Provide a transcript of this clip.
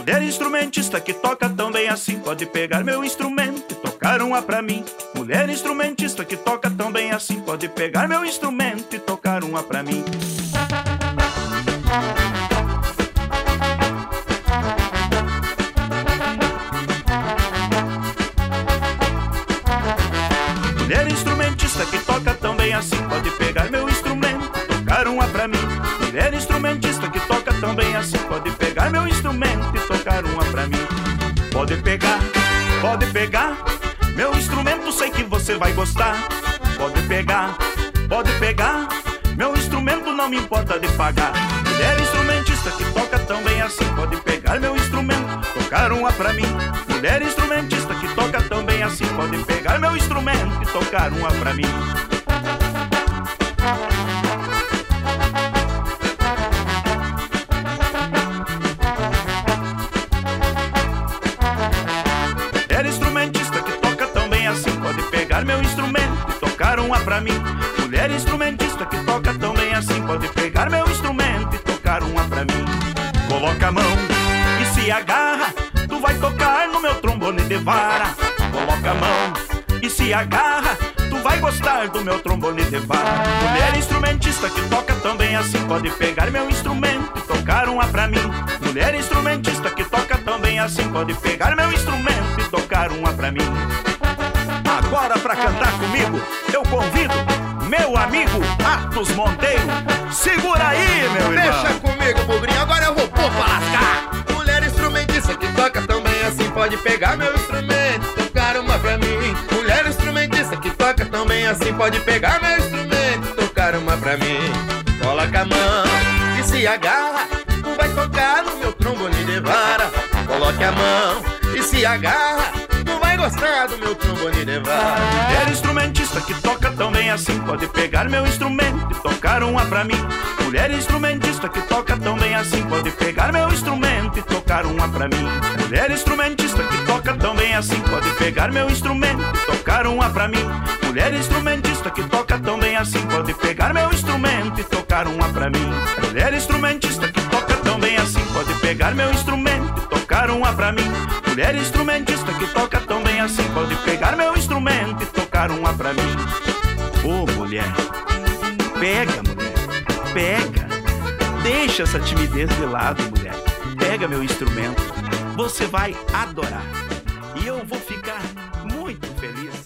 Mulher instrumentista que toca tão bem assim, pode pegar meu instrumento e tocar uma pra mim. Mulher instrumentista que toca tão bem assim, pode pegar meu instrumento e tocar uma pra mim. Mulher instrumentista que toca tão bem assim, pode pegar meu instrumento e tocar uma pra mim. Mulher instrumentista que toca tão bem assim, pode pegar meu instrumento e tocar uma pra mim. Pode pegar meu instrumento, sei que você vai gostar. Pode pegar meu instrumento, não me importa de pagar. Mulher instrumentista que toca tão bem assim, pode pegar meu instrumento, tocar uma pra mim. Mulher instrumentista que toca tão bem assim, pode pegar meu instrumento e tocar uma pra mim. Mulher instrumentista que toca tão bem assim, pode pegar meu instrumento e tocar uma pra mim. Mulher instrumentista que toca tão bem assim, pode pegar meu instrumento e tocar uma pra mim. Coloca a mão e se agarra, tu vai tocar no meu trombone de vara. Coloca a mão e se agarra, tu vai gostar do meu trombone de vara. Mulher instrumentista que toca tão bem assim, pode pegar meu instrumento e tocar uma pra mim. Mulher instrumentista que toca tão bem assim, pode pegar meu instrumento e tocar uma pra mim. Agora pra cantar comigo, eu convido meu amigo Atos Monteiro. Segura aí, meu irmão. Deixa comigo, bugrinho, agora eu vou pôr pra lascar. Mulher instrumentista que toca tão bem assim, pode pegar meu instrumento e tocar uma pra mim. Mulher instrumentista que toca tão bem assim, pode pegar meu instrumento e tocar uma pra mim. Coloca a mão e se agarra, tu vai tocar no meu trombone de vara. Coloque a mão e se agarra, tu vai gostar do meu trombone de vara. Mulher instrumentista que toca tão bem assim, pode pegar meu instrumento e tocar uma pra mim. Mulher instrumentista que toca tão bem assim, pode pegar meu instrumento e tocar uma pra mim. Mulher instrumentista que toca tão bem assim, pode pegar meu instrumento e tocar uma pra mim. Mulher instrumentista que toca tão bem assim, pode pegar meu instrumento e tocar uma pra mim. Mulher instrumentista que toca tão bem assim, pode pegar meu instrumento e tocar uma pra mim. Mulher instrumentista que toca tão bem assim, pode pegar meu instrumento e tocar uma pra mim. Ô mulher, pega mulher, pega. Deixa essa timidez de lado, mulher. Pega meu instrumento, você vai adorar. E eu vou ficar muito feliz.